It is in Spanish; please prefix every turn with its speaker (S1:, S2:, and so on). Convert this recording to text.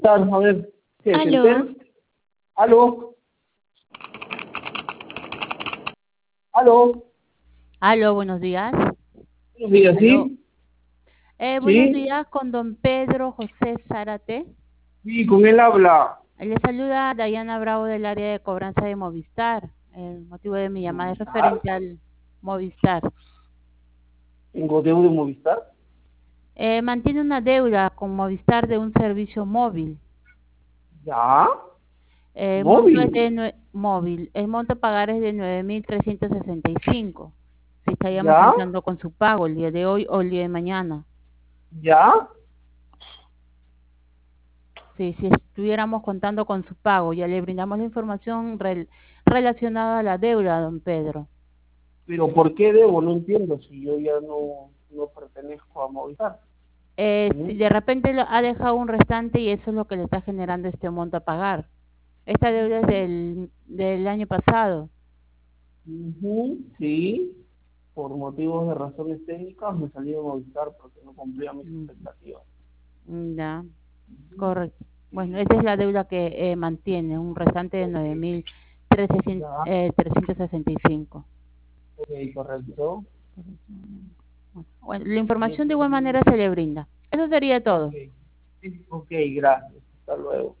S1: A ver, ¿qué es
S2: Aló,
S1: Entel? ¿Aló? ¿Aló?
S2: aló, buenos días.
S1: Buenos días,
S2: Aló.
S1: ¿sí?
S2: Buenos
S1: ¿Sí?
S2: días con don Pedro José Zárate.
S1: Sí, con él habla.
S2: Le saluda Dayana Bravo del área de cobranza de Movistar. El motivo de mi llamada es
S1: ¿Movistar?
S2: referente al Movistar.
S1: ¿Tengo deuda de Movistar?
S2: Mantiene una deuda con Movistar de un servicio móvil.
S1: ¿Ya?
S2: El monto es
S1: ¿Móvil?
S2: de móvil. El monto a pagar es de 9.365. Si estaríamos
S1: ¿Ya?
S2: contando con su pago el día de hoy o el día de mañana.
S1: ¿Ya?
S2: Sí, si estuviéramos contando con su pago, ya le brindamos la información relacionada a la deuda, don Pedro.
S1: ¿Pero por qué debo? No entiendo si yo ya no pertenezco a Movistar.
S2: Si
S1: ¿Sí?
S2: de repente ha dejado un restante y eso es lo que le está generando este monto a pagar. Esta deuda es del año pasado.
S1: Ujú, sí, por motivos de razones técnicas me salí de Movistar porque no cumplía mis
S2: Mm,
S1: expectativas.
S2: Ya,
S1: Ujú,
S2: correcto. Bueno,
S1: sí,
S2: esta es la deuda que mantiene, un restante de
S1: ok,
S2: 9.365.
S1: ya,
S2: 365.
S1: ok, correcto.
S2: Bueno, la
S1: Sí,
S2: información de igual
S1: entonces,
S2: manera se le brinda. Eso sería
S1: ok,
S2: todo.
S1: sí, ok, gracias, hasta luego.